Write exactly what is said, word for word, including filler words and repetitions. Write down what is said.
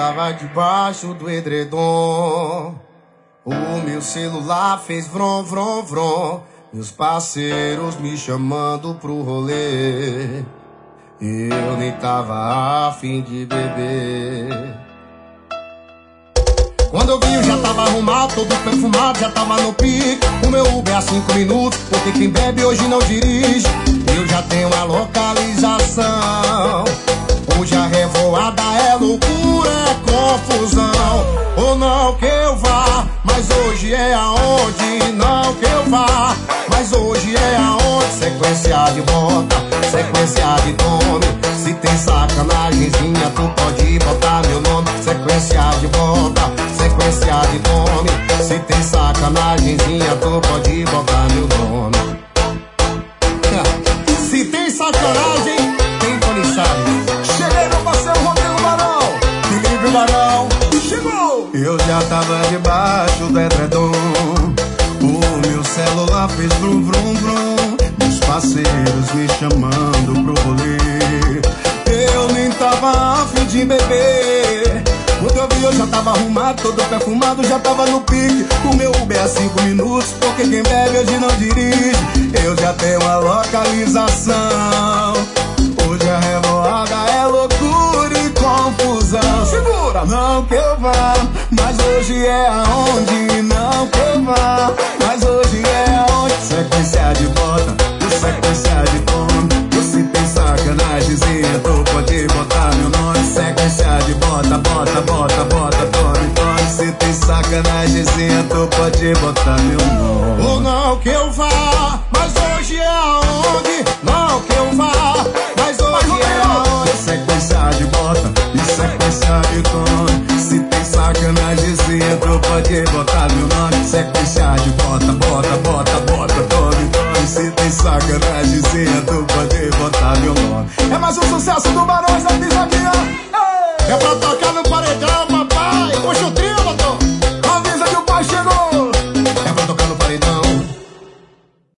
tava debaixo do edredom. O meu celular fez vrom, vrom, vrom. Meus parceiros me chamando pro rolê. Eu nem tava afim de beber. Quando eu vi eu já tava arrumado, todo perfumado, já tava no pique. O meu Uber é a cinco minutos, porque quem bebe hoje não dirige. Eu já tenho a localização. Hoje a revoada é loucura, é confusão. Ou não que eu vá, mas hoje é aonde. Não que eu vá, mas hoje é aonde. Sequência de bota, sequência de nome. Se tem sacanagemzinha, tu pode botar meu nome. Sequência de bota, sequência de nome. Se tem sacanagemzinha, tu pode botar meu nome. Se tem sacanagem, tem Tony Salles. Cheguei meu parceiro Rodrigo Barão, Felipe Barão, chegou! Eu já tava debaixo do edredom. O meu celular fez vrum vrum vrum. Meus parceiros me chamando pro rolê. Eu nem tava afim de beber. Quando eu vi eu já tava arrumado, todo perfumado, já tava no pique. O meu Uber é cinco minutos, porque quem bebe hoje não dirige. Eu já tenho a localização. Hoje a revoada é loucura e confusão. Segura! Não que eu vá, mas hoje é aonde. Não que eu vá, mas hoje é aonde. Sequência de bota, sequência de nome. Você tem sacanagemzinha, tu pode botar meu nome. Sequência de bota, bota, bota, bota, tome, tome. Se tem sacanagemzinha, tu pode botar meu nome. Ou não que eu vá, mas hoje é aonde. Não que eu vá, mas hoje é aonde. Sequência de bota e sequência de nome. Se tem sacanagemzinha, tu pode botar meu nome. Sequência de bota, bota, bota, bota, tome, tome. Se tem sacanagemzinha, tu pode botar meu nome. É mais um sucesso do Barão.